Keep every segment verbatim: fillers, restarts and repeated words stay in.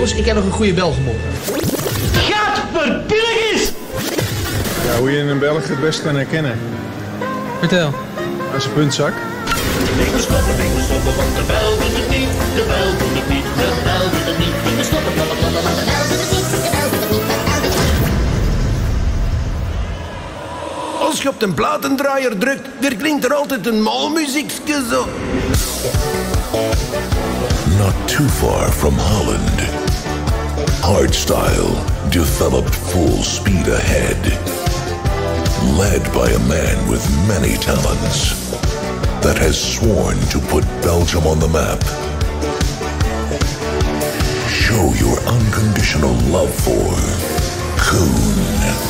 Jongens, ik heb nog een goede Belgen morgen. Gadverpilligis! Ja, hoe je een Belg het best kan herkennen. Vertel. Als een puntzak. Ik moet stoppen, ik moet stoppen, want de bel doet het niet. De bel doet het niet, de bel doet het niet. Ik moet stoppen, blablabla, want de bel doet het niet. De bel doet het niet, de bel doet het niet. Als je op de platendraaier drukt, er klinkt er altijd een malmuziekje zo. Not too far from Holland, hardstyle developed full speed ahead. Led by a man with many talents that has sworn to put Belgium on the map. Show your unconditional love for Koen.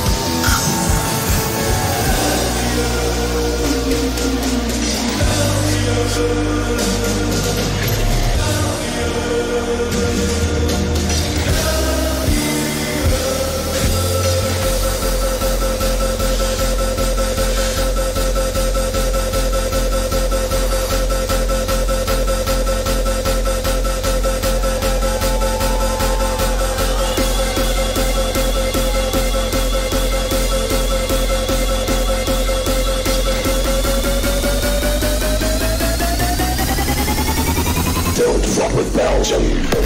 Don't fuck with Belgium.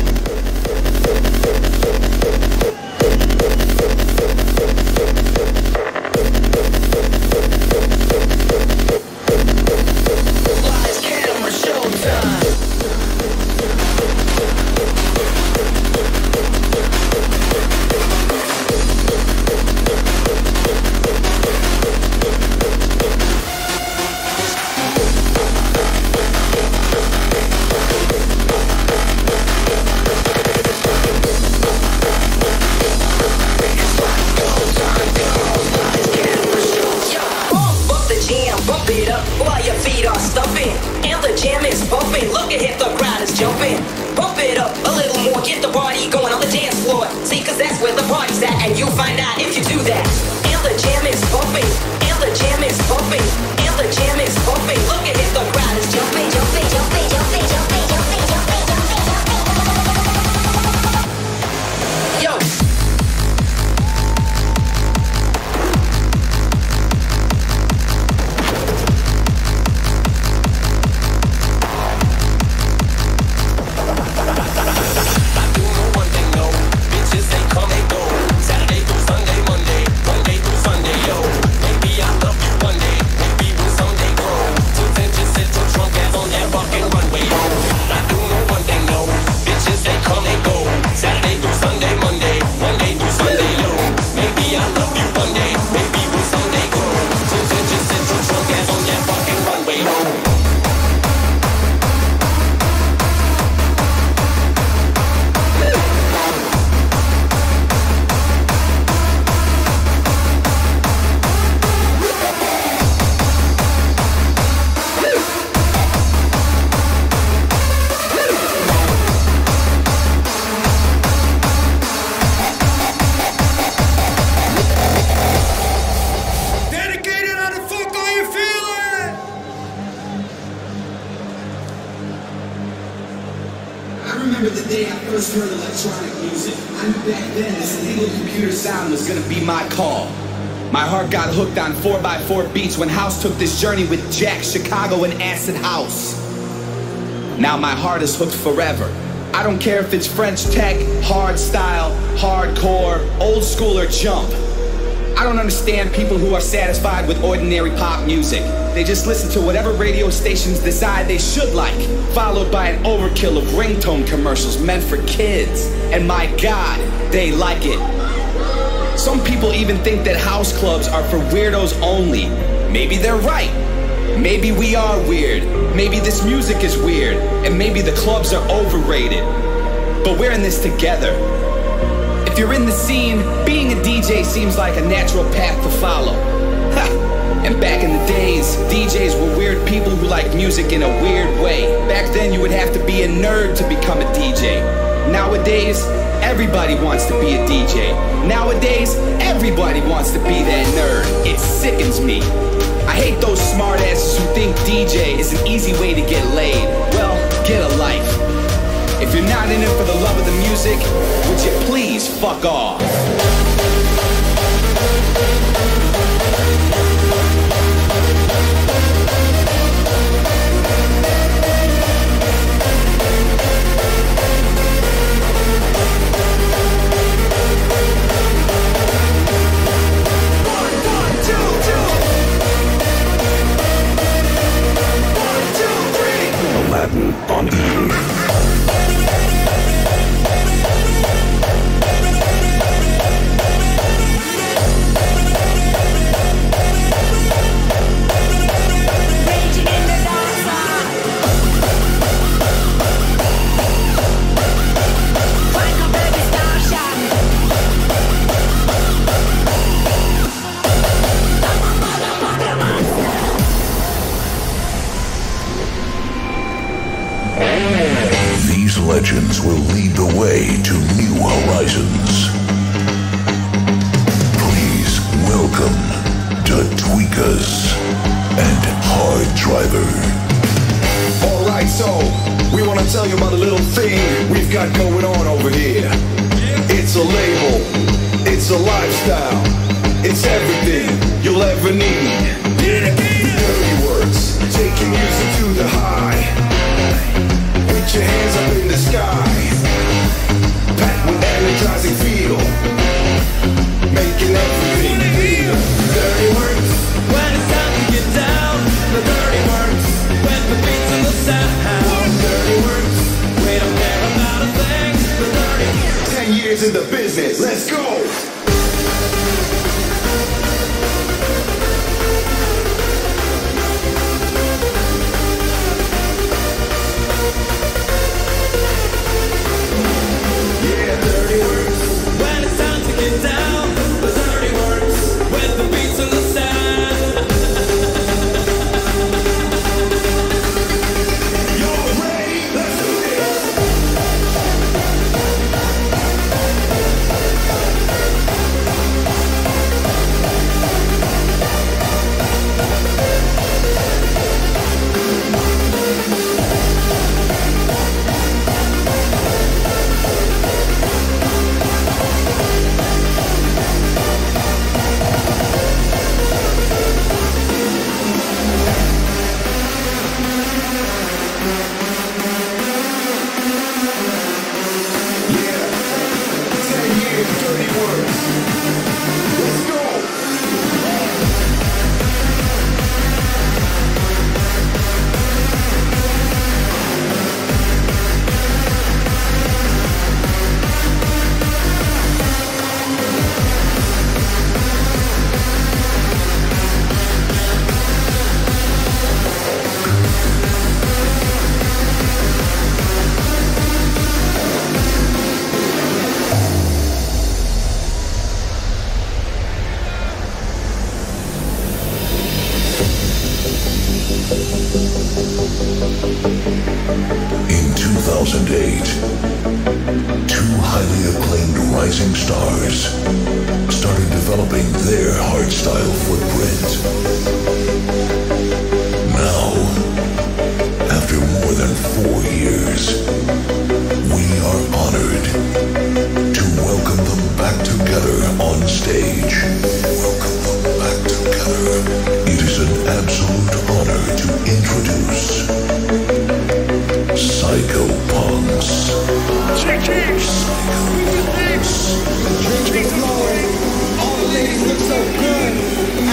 Lights, camera, showtime. While your feet are stumping and the jam is bumping, look ahead, the crowd is jumping. Bump it up a little more, get the party going on the dance floor. See, cause that's where the party's at, and you'll find out if you do that. And the jam is bumping, and the jam is bumping, and the jam is bumping. Look ahead, the crowd is jumping, jumping, jumping, jumping, jumping, jumping, jumping, jumping, jumping. Yo. My call. My heart got hooked on four by four beats when House took this journey with Jack, Chicago, and Acid House. Now my heart is hooked forever. I don't care if it's French tech, hard style, hardcore, old school, or jump. I don't understand people who are satisfied with ordinary pop music. They just listen to whatever radio stations decide they should like, followed by an overkill of ringtone commercials meant for kids. And my God, they like it. Some people even think that house clubs are for weirdos only. Maybe they're right. Maybe we are weird. Maybe this music is weird. And maybe the clubs are overrated. But we're in this together. If you're in the scene, being a D J seems like a natural path to follow. Ha! And back in the days, D Js were weird people who liked music in a weird way. Back then you would have to be a nerd to become a D J. Nowadays, everybody wants to be a D J. Nowadays, everybody wants to be that nerd. It sickens me. I hate those smartasses who think D J is an easy way to get laid. Well, get a life. If you're not in it for the love of the music, would you please fuck off? Aladdin on E! These legends will lead the way to new horizons. Please welcome to Tweakers and Hard Driver. Alright, so we want to tell you about a little thing we've got going on over here. It's a label, it's a lifestyle, it's everything you'll ever need. Dirty words, taking music to the high. Put your hands up in the sky, packed with energizing feel, making everything real. Dirty words, when it's time to get down. The dirty words, when the beats in the sound. dirty words, We don't care about a thing. The dirty words. ten years in the business, let's go! Yeah, dirty words. When it's time to get down. The dirty words, when the beats in the sound. You're ready, let's do this! Yeah, ten years, dirty words. Let's go! In two thousand eight, two highly acclaimed rising stars started developing their hardstyle footprint. Now, after more than four years, we are honored to welcome them back together on stage. Welcome them back together. It is an absolute honor to introduce Psycho Punks. Drinks flowing, all the ladies look so good.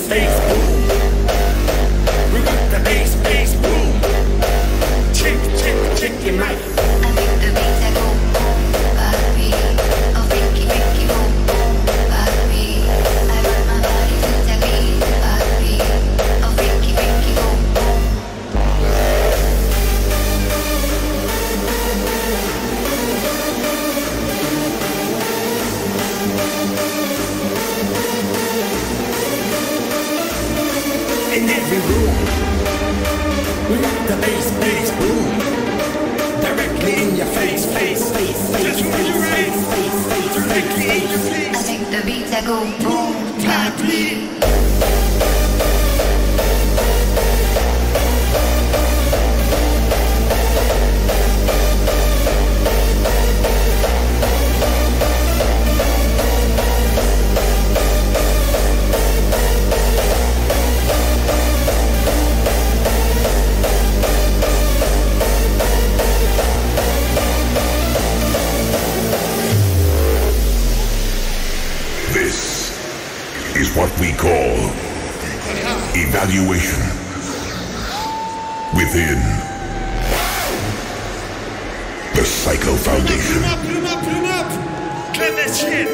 bass, bass, boom. We got the bass, bass, boom. Check, check, check your mic. I think the beats that go boom, papi. Oh, Ricky, Ricky, boom, boom, papi. I rock my body to the beat, papi. Oh, Ricky, Ricky, boom, boom. In every room, we got the bass, bass, boom. Directly in your face, face, face, face, face, face, face, face, directly in your face. I think the beats that go boom, papi. This is what we call evaluation within the Psycho Foundation. Put 'em up, put 'em up, put 'em up. Clap that shit.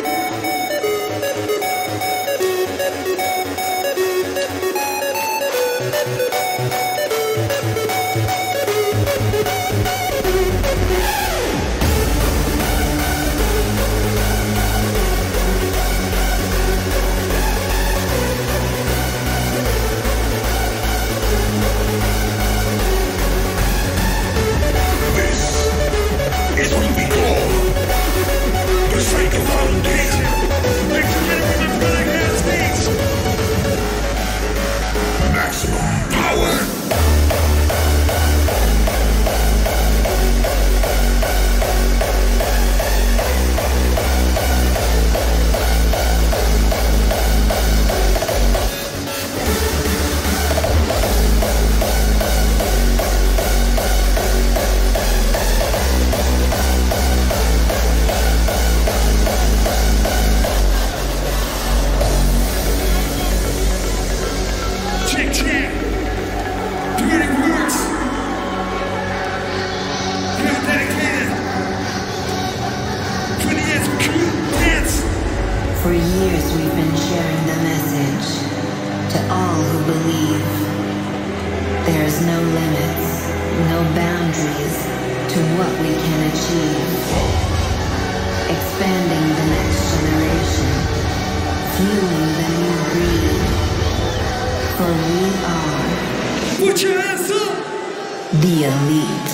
This is what we call the Psycho Foundation. Make sure you get it with the black ass beats. Maximum power. Check, check. Do it works. You're dedicated. twenty years of cool dance. For years we've been sharing the message to all who believe. There's no limits, no boundaries to what we can achieve. Expanding the next generation, fueling the new breed. For we are Put your hands up. the elite.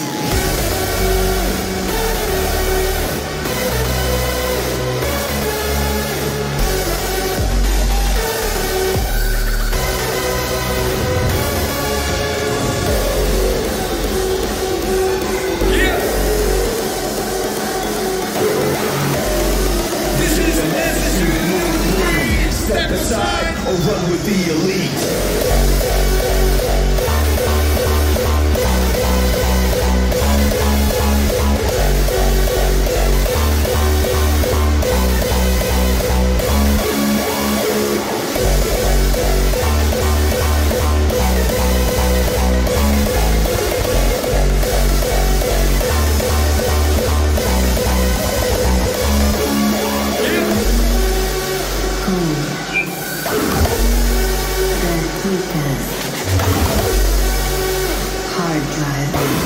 Yeah. This is a message you move. Step aside or run with the elite. Hard driving.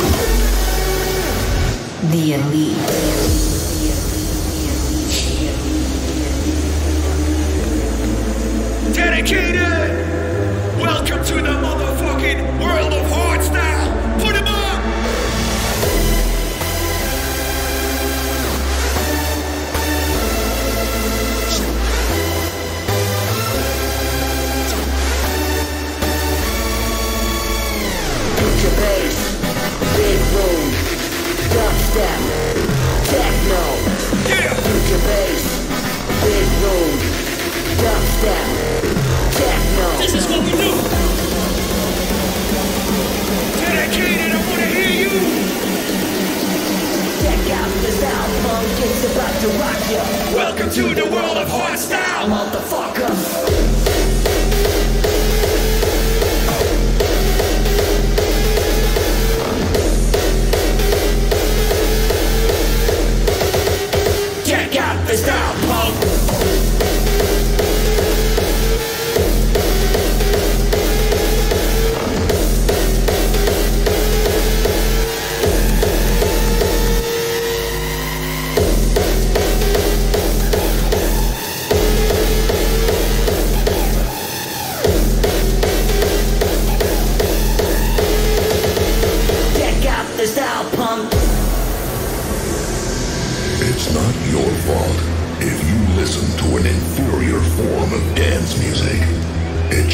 The elite. Dedicated. Welcome to the motherfucking world of hardstyle. Put 'em up. Picture bass, big room, dubstep,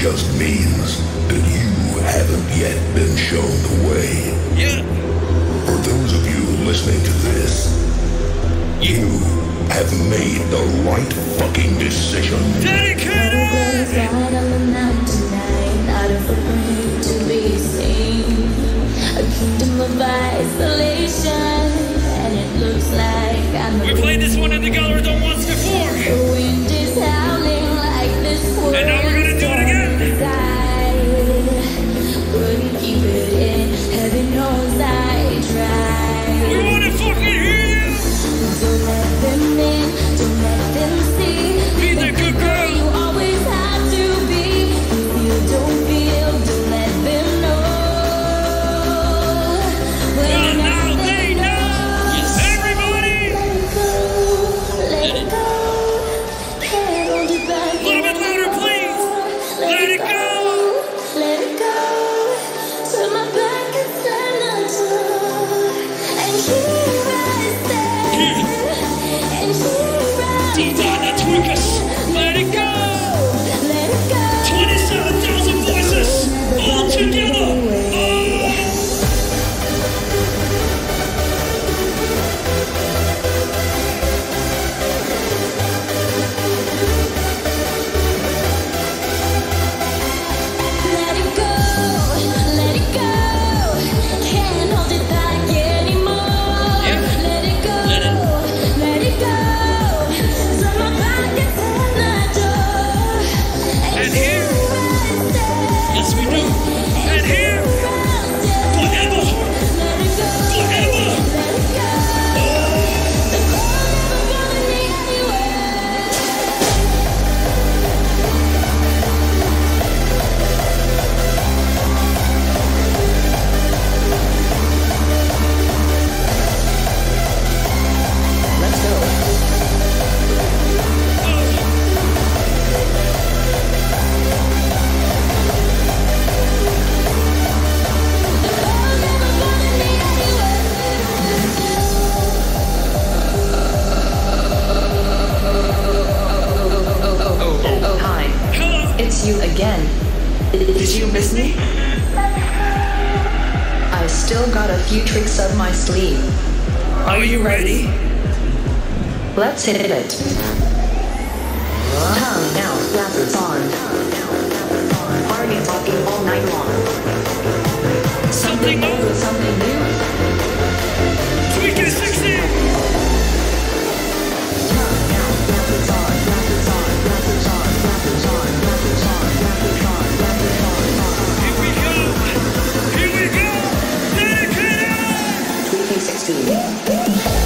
just means that you haven't yet been shown the way. Yeah. For those of you listening to this, you have made the right fucking decision. Dedicated! Out on the mountain tonight, out of a brain to be seen. A kingdom of isolation, and it looks like I'm We played this one in the Gallery once before. The wind is howling like this world. And now we're gonna do it again. Wouldn't keep it in, heaven knows I tried. We wanna fucking hear you! Don't let them in, don't let them see. Be the good girl. You always have to be. If you don't feel, don't let them know. Well, now they know! Everybody! Let it go, can't hold it back. A little bit louder, please! Let it go! Let it go. Turn my back and slam the door. And here I stand. And here I D-Dot, the Tweakers! Let it go! let it go. twenty-seven thousand voices! All together! Oh. Let it go, let it go. Can't hold it back anymore. Yeah. Let it go, Let it- let it go. Turn my back and slam the door. And here, I stand. yes we do. And here, forever, Let it go, forever. let it go. The cold never going me anywhere. Let's go. Cold never going me Oh, hi. Hello. It's you again. Did you miss me? I still got a few tricks up my sleeve. Are you ready? Let's hit it. Come now, glasses on. Party talking all night long. Something old new? with something new. Tweaker sixteen! Come now, glasses on, glasses on, glasses on, glasses on, glasses on, glasses on, glasses on, on. Here we go! Here we go! Dedicated! Tweaking sixteen.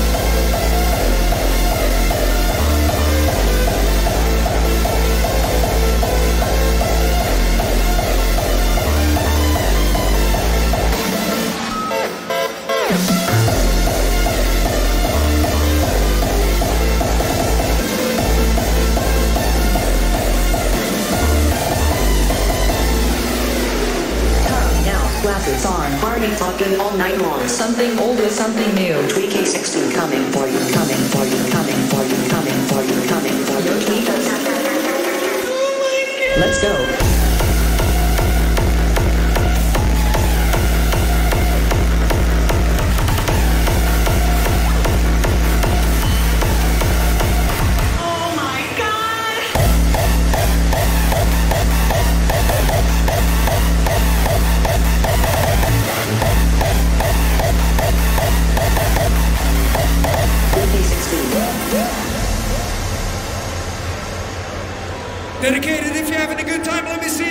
Come now, glasses on, party talking all night long. Something old with something new. Tweaking sixteen coming for you, coming for you, coming for you, coming for you, coming for you. Tweak us. Let's go. Dedicated, if you're having a good time, let me see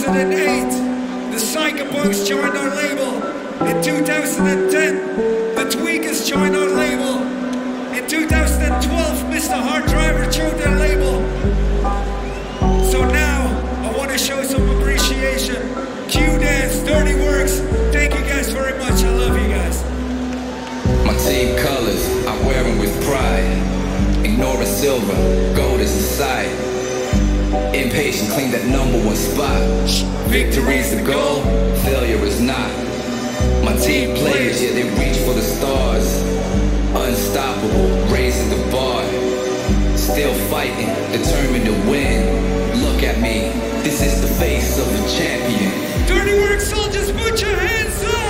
thousand eight, the Psychopunks joined our label. In two thousand ten, the Tweakers joined our label. In two thousand twelve, Mister Hard Driver joined their label. So now, I want to show some appreciation. Q-Dance, Dirty Works, thank you guys very much. I love you guys. My team colors, I wear them with pride. Ignoring silver, gold is the side. Impatient, clean that number one spot. Victory's the goal, failure is not. My team players, yeah, they reach for the stars. Unstoppable, raising the bar. Still fighting, determined to win. Look at me, this is the face of the champion. Dirty Work soldiers, put your hands up!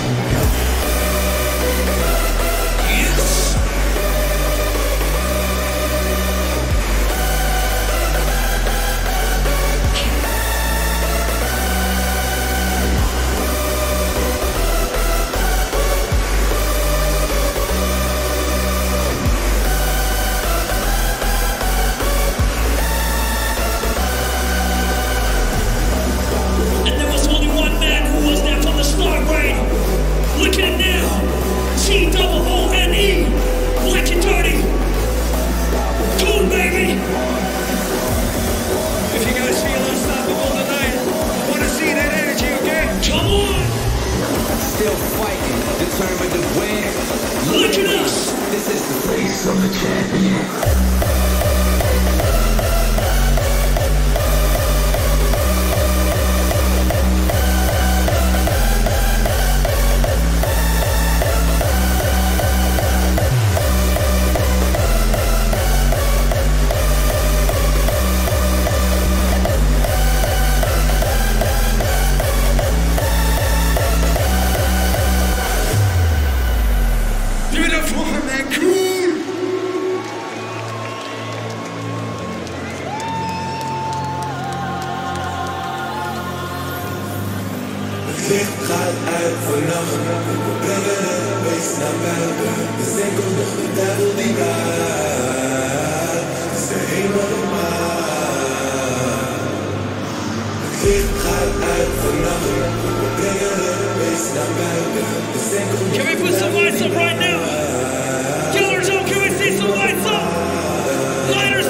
Look at it now. T double O N E. Black and dirty. Cool, baby. If you guys feel unstoppable tonight, I want to see that energy, okay? Come on. Still fighting, determined to win. Look at us. This is the face of the champion. Licht gaat uit vannacht, we brengen het beest naar buiten. Dus enkel nog de duivel die blijft, is de hemel de maan. Het licht gaat uit vannacht, we brengen het beest naar buiten. Dus enkel nog Can we put some lights up right now? Killers, oh, can we see some lights up? Lighters